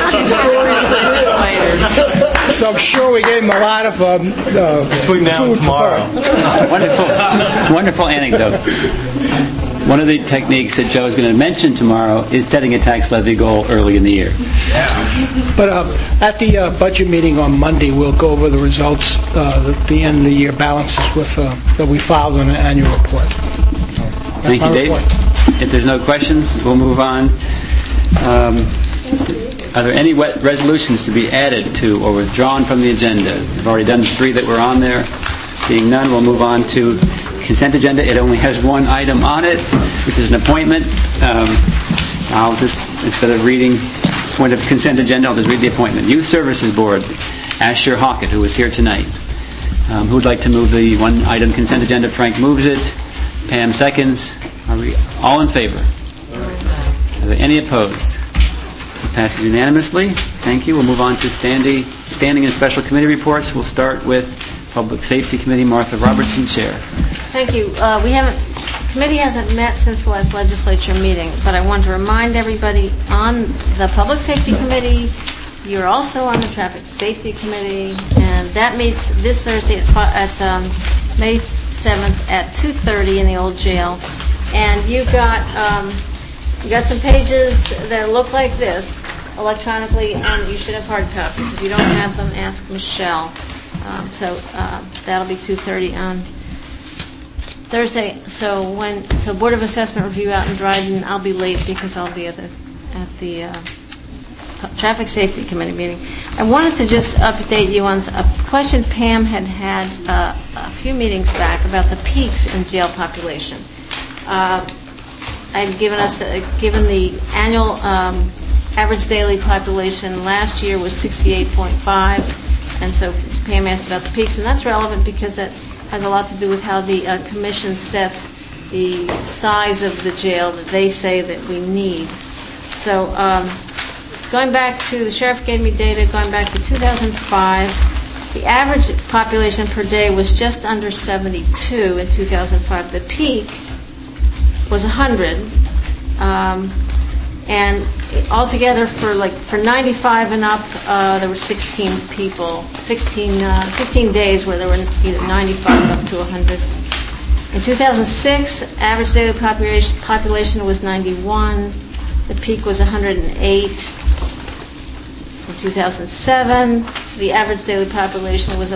[SPEAKER 15] So I'm sure we gave him a lot of
[SPEAKER 6] between now and tomorrow.
[SPEAKER 1] Wonderful anecdotes. One of the techniques that Joe is going to mention tomorrow is setting a tax levy goal early in the year.
[SPEAKER 15] But at the budget meeting on Monday, we'll go over the results, the end of the year balances that we filed on an annual report.
[SPEAKER 1] Thank you, Dave. If there's no questions, we'll move on. Are there any resolutions to be added to or withdrawn from the agenda? We've already done 3 that were on there. Seeing none, we'll move on to consent agenda. It only has one item on it, which is an appointment. I'll just, instead of reading point of consent agenda, I'll just read the appointment. Youth Services Board, Asher Hockett, who is here tonight. Who would like to move the one-item consent agenda? Frank moves it. Pam seconds. Are we all in favor? Are there any opposed? It passes unanimously. Thank you. We'll move on to standing and special committee reports. We'll start with Public Safety Committee. Martha Robertson, Chair.
[SPEAKER 5] Thank you. Committee hasn't met since the last legislature meeting, but I want to remind everybody on the Public Safety Committee, you're also on the Traffic Safety Committee, and that meets this Thursday at May 7th at 2:30 in the old jail. And you got some pages that look like this electronically, and you should have hard copies. If you don't have them, ask Michelle. So that'll be 2:30 on Thursday. So Board of Assessment review out in Dryden, I'll be late because I'll be at the Traffic Safety Committee meeting. I wanted to just update you on a question Pam had a few meetings back about the peaks in jail population. I'd given the annual average daily population last year was 68.5, and so Pam asked about the peaks, and that's relevant because that has a lot to do with how the commission sets the size of the jail that they say that we need. So going back to, the sheriff gave me data going back to 2005, the average population per day was just under 72 in 2005. The peak was 100, and altogether for 95 and up, there were 16 days where there were either 95 up to 100. In 2006, average daily population was 91. The peak was 108. In 2007, the average daily population was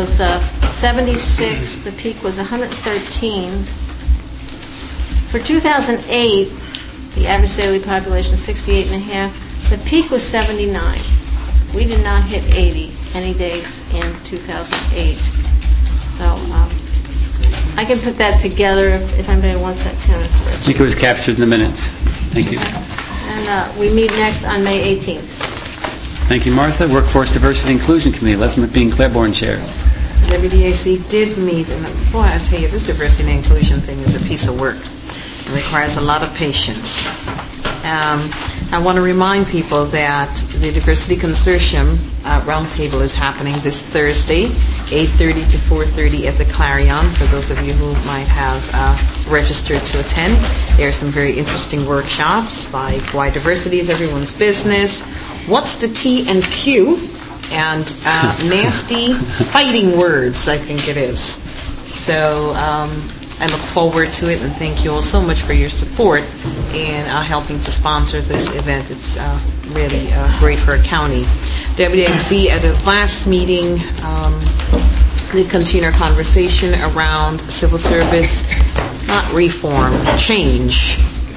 [SPEAKER 5] 76. The peak was 113. For 2008, the average daily population was 68.5. The peak was 79. We did not hit 80 any days in 2008. So I can put that together if anybody wants that tenant spreadsheet.
[SPEAKER 1] I think it was captured in the minutes. Thank you.
[SPEAKER 5] And we meet next on May 18th.
[SPEAKER 1] Thank you, Martha. Workforce Diversity Inclusion Committee. Leslie McBean, Claiborne Chair.
[SPEAKER 11] WDAC did meet, and boy, I tell you, this diversity and inclusion thing is a piece of work. It requires a lot of patience. I want to remind people that the Diversity Consortium Roundtable is happening this Thursday, 8:30 to 4:30 at the Clarion, for those of you who might have registered to attend. There are some very interesting workshops, like why diversity is everyone's business, what's the T and Q, and nasty fighting words, I think it is. So I look forward to it, and thank you all so much for your support in helping to sponsor this event. It's really great for a county. WDAC at the last meeting did continue our conversation around civil service, not reform, change. We'll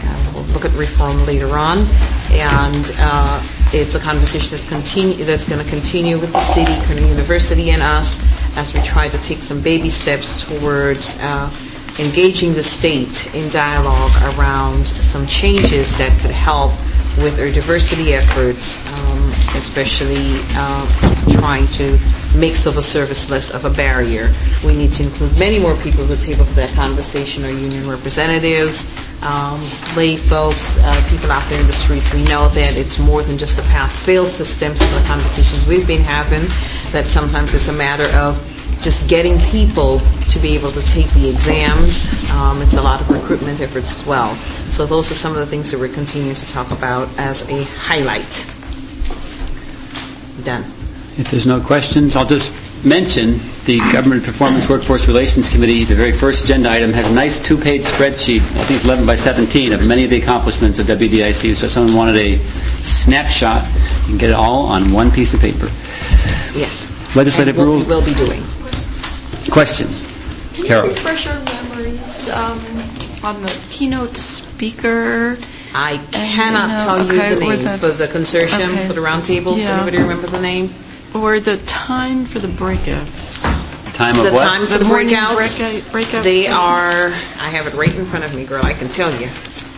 [SPEAKER 11] look at reform later on, and it's a conversation that's going to continue with the city, Cornell University, and us as we try to take some baby steps towards engaging the state in dialogue around some changes that could help with our diversity efforts, especially trying to make civil service less of a barrier. We need to include many more people at the table for that conversation, our union representatives, lay folks, people out there in the streets. We know that it's more than just a pass-fail system. Some of the conversations we've been having, that sometimes it's a matter of just getting people to be able to take the exams. It's a lot of recruitment efforts as well. So those are some of the things that we're continuing to talk about as a highlight. Done.
[SPEAKER 1] If there's no questions, I'll just mention the Government Performance Workforce Relations Committee. The very first agenda item has a nice 2-page spreadsheet, I think it's 11 by 17, of many of the accomplishments of WDIC. So if someone wanted a snapshot, you can get it all on one piece of paper.
[SPEAKER 11] Yes.
[SPEAKER 1] Legislative
[SPEAKER 11] and
[SPEAKER 1] rules.
[SPEAKER 11] We'll be doing.
[SPEAKER 1] Question.
[SPEAKER 7] Can
[SPEAKER 1] Carol.
[SPEAKER 7] you refresh our memories on the keynote speaker?
[SPEAKER 11] I cannot tell you the name for the consortium, for the roundtable. Does anybody remember the name?
[SPEAKER 7] Or the time for the breakouts.
[SPEAKER 1] Time of
[SPEAKER 11] the
[SPEAKER 1] what?
[SPEAKER 11] times of the breakouts.
[SPEAKER 7] Breakouts.
[SPEAKER 11] They are, I have it right in front of me, girl, I can tell you.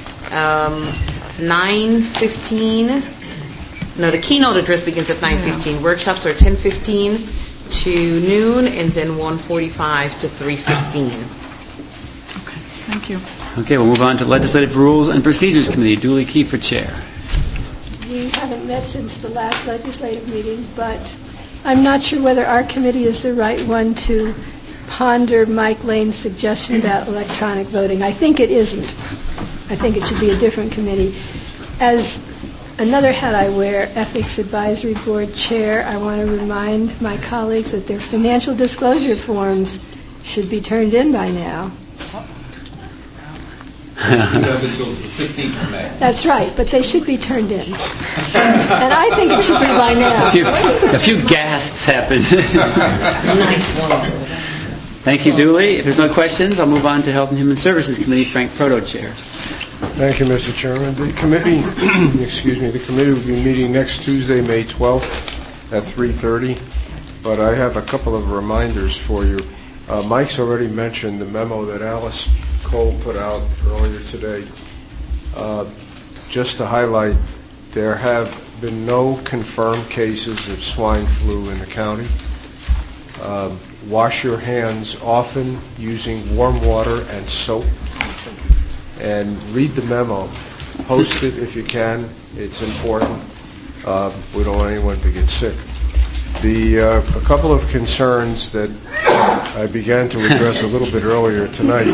[SPEAKER 11] 9:15. No, the keynote address begins at 9:15. Workshops are 10:15 to noon, and then 1:45 to 3:15.
[SPEAKER 7] Okay, thank you.
[SPEAKER 1] Okay, we'll move on to Legislative Rules and Procedures Committee. Julie Kiefer, Chair.
[SPEAKER 3] We haven't met since the last legislative meeting, but I'm not sure whether our committee is the right one to ponder Mike Lane's suggestion about electronic voting. I think it isn't. I think it should be a different committee. As another hat I wear, Ethics Advisory Board Chair, I want to remind my colleagues that their financial disclosure forms should be turned in by now. That's right, but they should be turned in. And I think it should be by now.
[SPEAKER 1] A few gasps happened.
[SPEAKER 11] Nice one.
[SPEAKER 1] Thank you, Dooley. If there's no questions, I'll move on to Health and Human Services Committee. Frank Proto, Chair.
[SPEAKER 9] Thank you, Mr. Chairman. The committee, the committee will be meeting next Tuesday, May 12th at 3:30. But I have a couple of reminders for you. Mike's already mentioned the memo that Alice Cole put out earlier today. Just to highlight, there have been no confirmed cases of swine flu in the county. Wash your hands often using warm water and soap. And read the memo. Post it if you can. It's important. We don't want anyone to get sick. A couple of concerns that I began to address a little bit earlier tonight.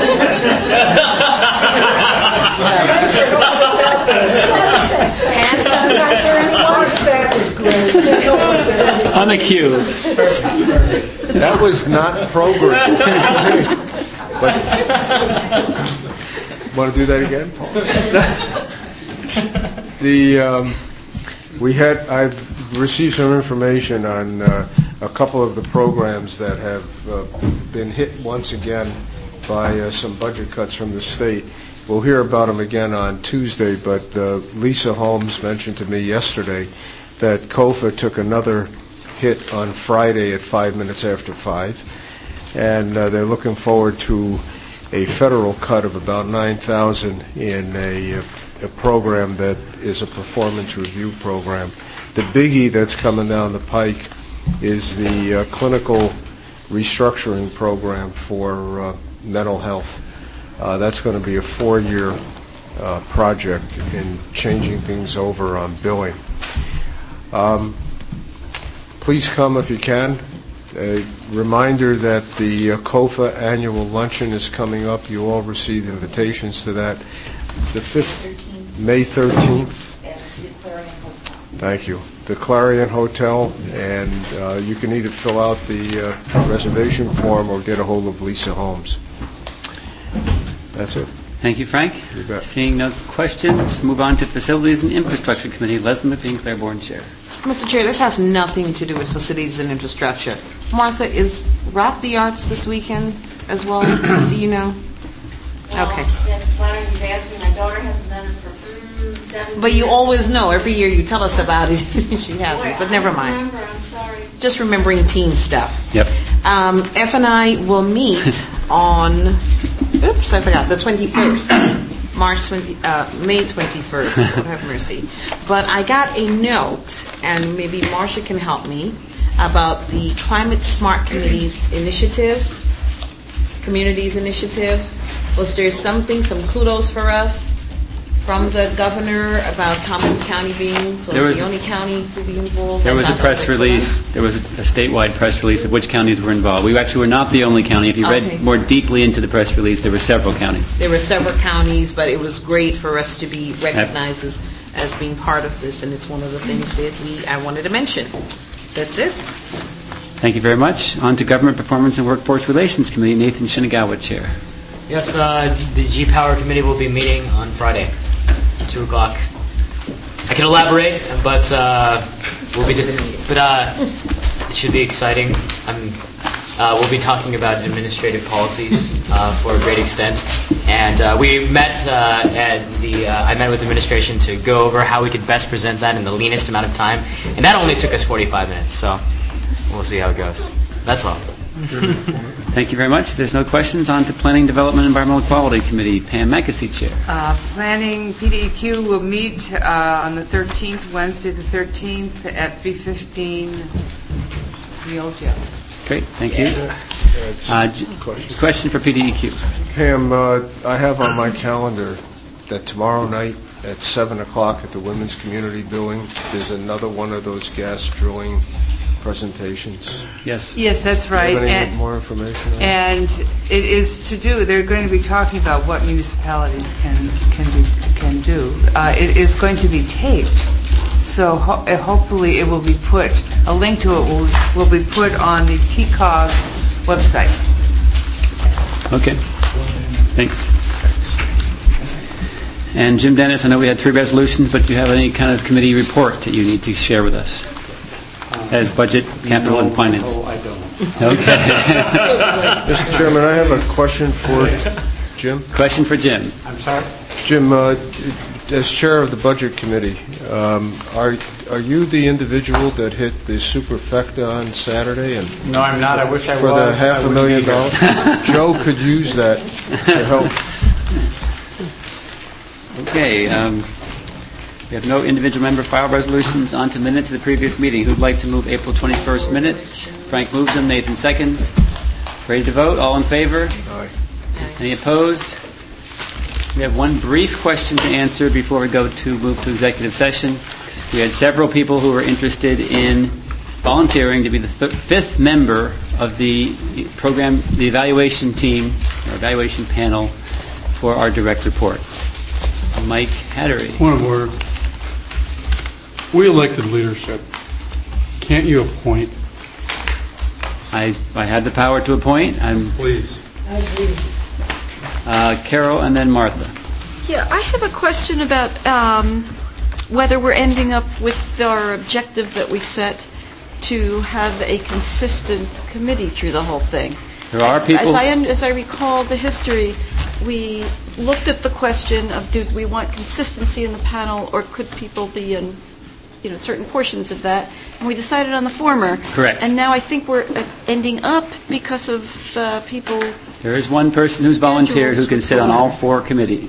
[SPEAKER 1] On the cue.
[SPEAKER 9] That was not programmed. Want to do that again? I've received some information on a couple of the programs that have been hit once again by some budget cuts from the state. We'll hear about them again on Tuesday, but Lisa Holmes mentioned to me yesterday that COFA took another hit on Friday at 5 minutes after 5, and they're looking forward to a federal cut of about $9,000 in a program that is a performance review program. The biggie that's coming down the pike is the clinical restructuring program for mental health. That's going to be a 4-year project in changing things over on billing. Please come if you can. A reminder that the COFA annual luncheon is coming up. You all received invitations to that. May 13th. Thank you. The Clarion Hotel, and you can either fill out the reservation form or get a hold of Lisa Holmes. That's it.
[SPEAKER 1] Thank you, Frank.
[SPEAKER 9] You bet.
[SPEAKER 1] Seeing no questions, move on to Facilities and Infrastructure Committee. Leslie McBean, Claiborne Chair.
[SPEAKER 11] Mr. Chair, this has nothing to do with facilities and infrastructure. Martha, is Rock the Arts this weekend as well? Do you know?
[SPEAKER 5] Okay. Yes, Flannery's asked me, and I daughter hasn't done it for 7
[SPEAKER 11] But you always know. Every year you tell us about it. She hasn't. But never mind.
[SPEAKER 5] I'm sorry.
[SPEAKER 11] Just remembering teen stuff.
[SPEAKER 1] Yep.
[SPEAKER 11] F and I will meet on, oops, I forgot, the 21st. May 21st. Lord have mercy. But I got a note, and maybe Marcia can help me, about the Climate Smart Communities Initiative. Was there some kudos for us from the governor about Tompkins County being the only county to be involved?
[SPEAKER 1] There was a press release. There was a statewide press release of which counties were involved. We actually were not the only county. If you read more deeply into the press release, there were several counties.
[SPEAKER 11] There were several counties, but it was great for us to be recognized as being part of this, and it's one of the things that I wanted to mention. That's it.
[SPEAKER 1] Thank you very much. On to Government Performance and Workforce Relations Committee. Nathan Shinagawa, Chair.
[SPEAKER 16] Yes, the G-Power Committee will be meeting on Friday, 2 o'clock. I can elaborate, but it should be exciting. We'll be talking about administrative policies for a great extent, and we met I met with administration to go over how we could best present that in the leanest amount of time, and that only took us 45 minutes. So we'll see how it goes. That's all.
[SPEAKER 1] Thank you very much. If there's no questions, on to Planning, Development, and Environmental Quality Committee. Pam McAsee, Chair.
[SPEAKER 13] Planning, PDEQ will meet on the 13th, Wednesday the 13th at 3:15 the old jail.
[SPEAKER 1] Great, thank you. Question for PDEQ.
[SPEAKER 9] Pam, I have on my calendar that tomorrow night at 7 o'clock at the Women's Community Building, there's another one of those gas drilling presentations.
[SPEAKER 1] Yes.
[SPEAKER 13] Yes, that's right.
[SPEAKER 9] Do you have any more information on
[SPEAKER 13] and it is to do, they're going to be talking about what municipalities can do. It is going to be taped, so hopefully it will be put, a link to it will be put on the TCOG website.
[SPEAKER 1] Okay. Thanks. And Jim Dennis, I know we had 3 resolutions, but do you have any kind of committee report that you need to share with us? As budget, capital, and finance.
[SPEAKER 4] No, I don't.
[SPEAKER 1] Okay.
[SPEAKER 9] Mr. Chairman, I have a question for Jim.
[SPEAKER 1] Question for Jim.
[SPEAKER 4] I'm sorry?
[SPEAKER 9] Jim, as chair of the budget committee, are you the individual that hit the superfecta on Saturday? And
[SPEAKER 4] no, I'm not. I wish I was.
[SPEAKER 9] For the $500,000? Joe could use that to help.
[SPEAKER 1] Okay. We have no individual member file resolutions. On to minutes of the previous meeting. Who'd like to move April 21st minutes? Frank moves them. Nathan seconds. Ready to vote? All in favor?
[SPEAKER 9] Aye.
[SPEAKER 1] Any opposed? We have one brief question to answer before we go to move to executive session. We had several people who were interested in volunteering to be the 5th member of the program, the evaluation team, or evaluation panel for our direct reports. Mike Hattery.
[SPEAKER 10] Point of order. We elected leadership. Can't you appoint?
[SPEAKER 1] I had the power to appoint.
[SPEAKER 10] Please.
[SPEAKER 2] I agree.
[SPEAKER 1] Carol and then Martha.
[SPEAKER 7] Yeah, I have a question about whether we're ending up with our objective that we set to have a consistent committee through the whole thing.
[SPEAKER 1] There are people...
[SPEAKER 7] As I recall the history, we looked at the question of did we want consistency in the panel or could people be in certain portions of that, and we decided on the former.
[SPEAKER 1] Correct.
[SPEAKER 7] And now I think we're ending up because of people...
[SPEAKER 1] There is one person who's volunteered who can sit on all 4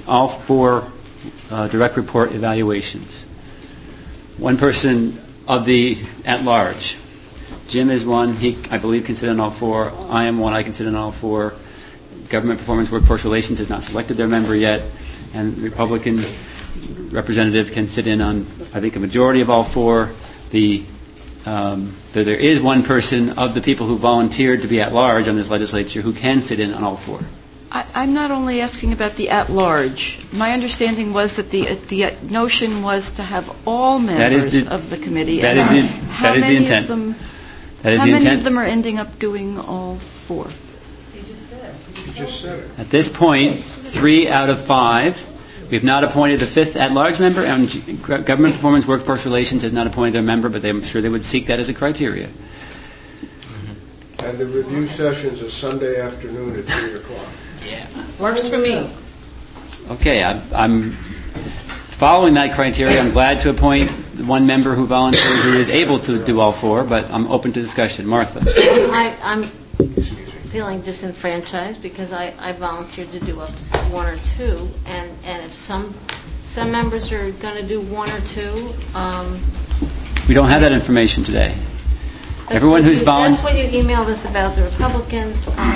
[SPEAKER 1] direct report evaluations. One person of the at-large. Jim is one. He, I believe, can sit on all 4. I am one. I can sit on all 4. Government Performance Workforce Relations has not selected their member yet, and the Republican representative can sit in on, I think, a majority of all 4. There is one person of the people who volunteered to be at large on this legislature who can sit in on all 4.
[SPEAKER 7] I'm not only asking about the at-large. My understanding was that the notion was to have all members of the committee.
[SPEAKER 1] That is the intent.
[SPEAKER 7] How many of them are ending up doing all 4?
[SPEAKER 9] You just said it.
[SPEAKER 1] At this point, 3 out of 5. We have not appointed a 5th at-large member, and Government Performance Workforce Relations has not appointed their member, but I'm sure they would seek that as a criteria.
[SPEAKER 9] And the review sessions are Sunday afternoon at 3 o'clock.
[SPEAKER 11] Yeah. Works for me.
[SPEAKER 1] Okay, I'm following that criteria. I'm glad to appoint one member who volunteered who is able to do all four, but I'm open to discussion. Martha.
[SPEAKER 5] I'm feeling disenfranchised because I volunteered to do up to one or two, and if some members are going to do one or two.
[SPEAKER 1] We don't have that information today.
[SPEAKER 5] That's what you emailed us about the Republican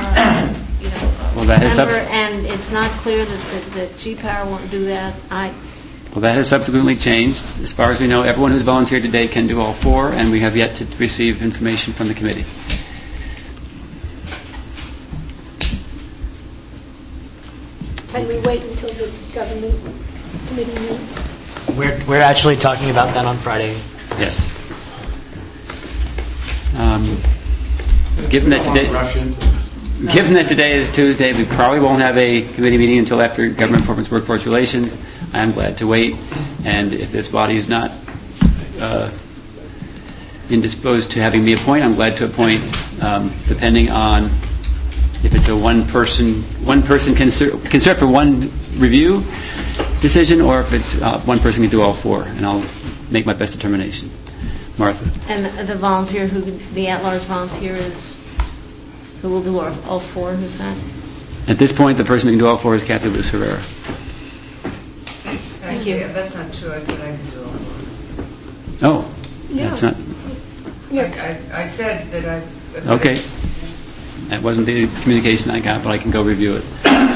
[SPEAKER 5] member, and it's not clear that G-Power won't do that.
[SPEAKER 1] Well, that has subsequently changed. As far as we know, everyone who's volunteered today can do all four, and we have yet to receive information from the committee.
[SPEAKER 3] Can we wait until the government committee meets?
[SPEAKER 16] We're actually talking about that on Friday.
[SPEAKER 1] Yes. Given that today is Tuesday, we probably won't have a committee meeting until after Government Performance Workforce Relations. I am glad to wait, and if this body is not indisposed to having me appoint, I'm glad to appoint, depending on if it's a one person can serve for one review decision, or if it's one person can do all four, and I'll make my best determination. Martha.
[SPEAKER 5] And the at-large volunteer who will do all four, who's that?
[SPEAKER 1] At this point, the person who can do all four is Kathy Lewis Herrera.
[SPEAKER 13] Thank you. That's not true. I said I can do all four.
[SPEAKER 1] Oh, yeah. That's not.
[SPEAKER 13] I said that I.
[SPEAKER 1] Okay. That wasn't the communication I got, but I can go review it.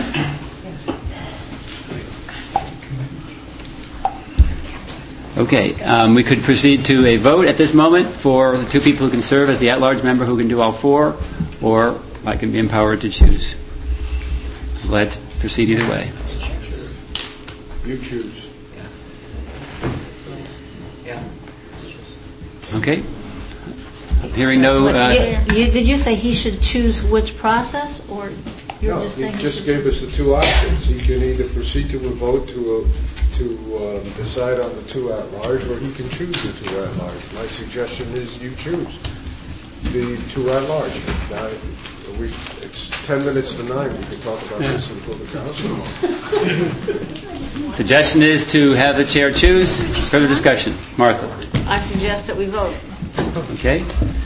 [SPEAKER 1] Okay, we could proceed to a vote at this moment for the two people who can serve as the at-large member who can do all four, or I can be empowered to choose. I'm glad to proceed either way.
[SPEAKER 9] You choose.
[SPEAKER 1] Okay. Hearing no...
[SPEAKER 5] did you say he should choose which process, or you're just saying...
[SPEAKER 9] he just gave us the two options. He can either proceed to a vote to decide on the two at large, or he can choose the two at large. My suggestion is you choose the two at large. Now, it's 10 minutes to 9. We can talk about this until the council.
[SPEAKER 1] Suggestion is to have the chair choose. Further discussion. Martha.
[SPEAKER 5] I suggest that we vote.
[SPEAKER 1] Okay.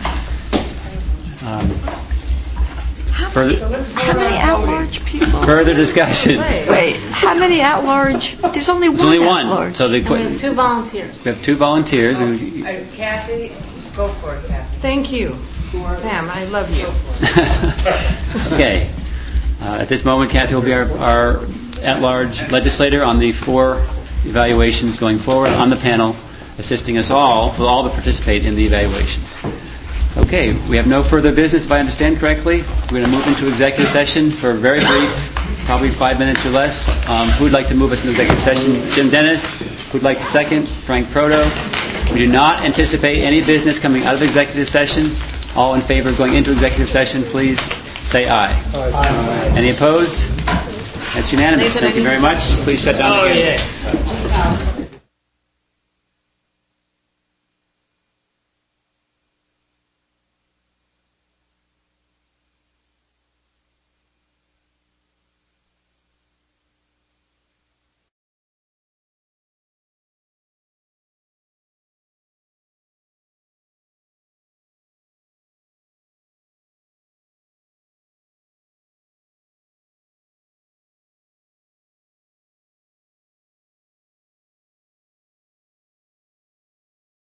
[SPEAKER 7] How many at-large people?
[SPEAKER 1] Further discussion.
[SPEAKER 7] Wait, how many at-large? There's only one.
[SPEAKER 1] There's only one.
[SPEAKER 7] At-large.
[SPEAKER 1] So
[SPEAKER 5] we have two volunteers.
[SPEAKER 1] We have two volunteers.
[SPEAKER 13] Kathy, go for it, Kathy.
[SPEAKER 11] Thank you. Pam, I love you.
[SPEAKER 1] Okay. At this moment, Kathy will be our at-large legislator on the four evaluations going forward on the panel, assisting us all to participate in the evaluations. Okay, we have no further business, if I understand correctly. We're going to move into executive session for a very brief, probably 5 minutes or less. Who would like to move us into executive session? Jim Dennis. Who would like to second? Frank Proto. We do not anticipate any business coming out of executive session. All in favor of going into executive session, please say aye. Aye. Any opposed? That's unanimous. Thank you very much. Please shut down again.